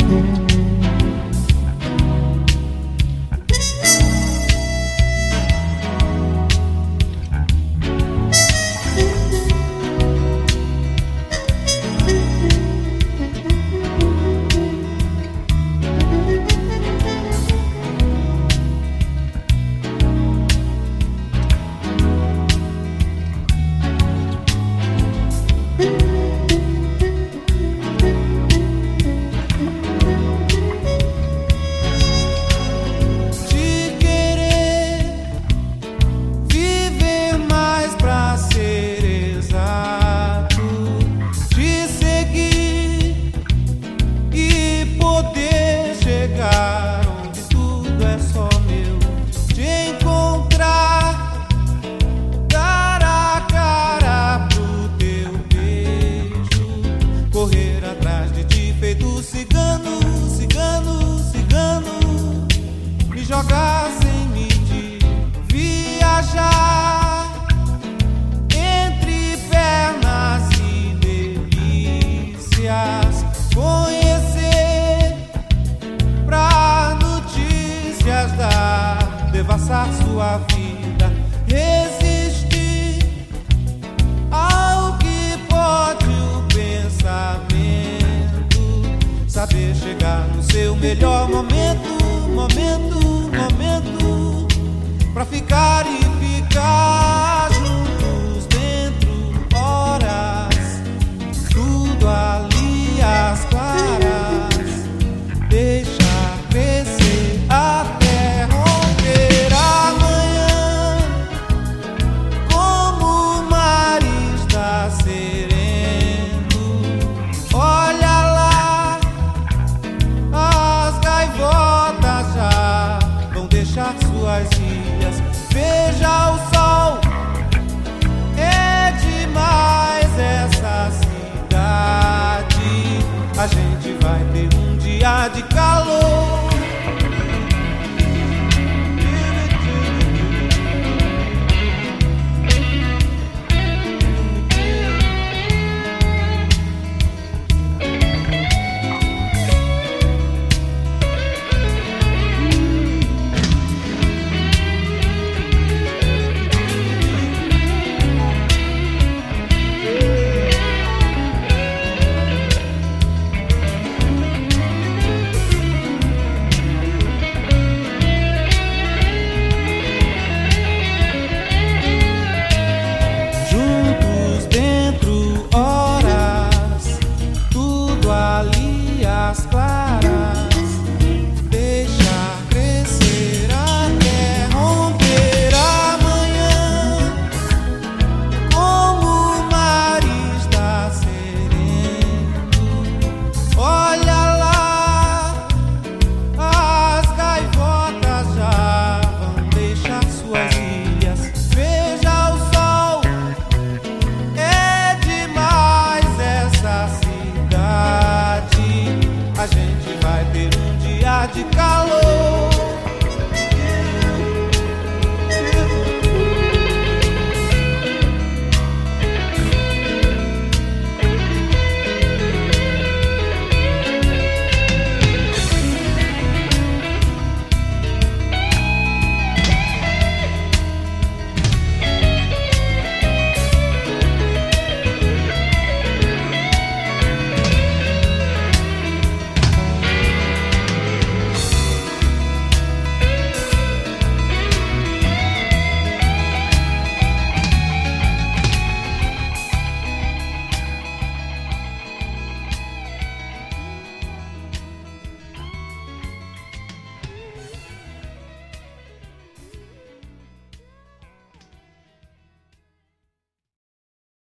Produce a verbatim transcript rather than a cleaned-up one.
Jogar sem medir, viajar entre pernas e delícias, conhecer pra notícias dar, devassar sua vida, resistir ao que pode o pensamento, saber chegar no seu melhor momento, momento, momento, pra ficar e ficar juntos dentro, horas, tudo ali às claras, deixa crescer até romper amanhã, como o mar está sereno, olha lá, as gaivotas já vão deixar suas ilhas. Veja o sol, é demais essa cidade. A gente vai ter um dia de calor. As claras.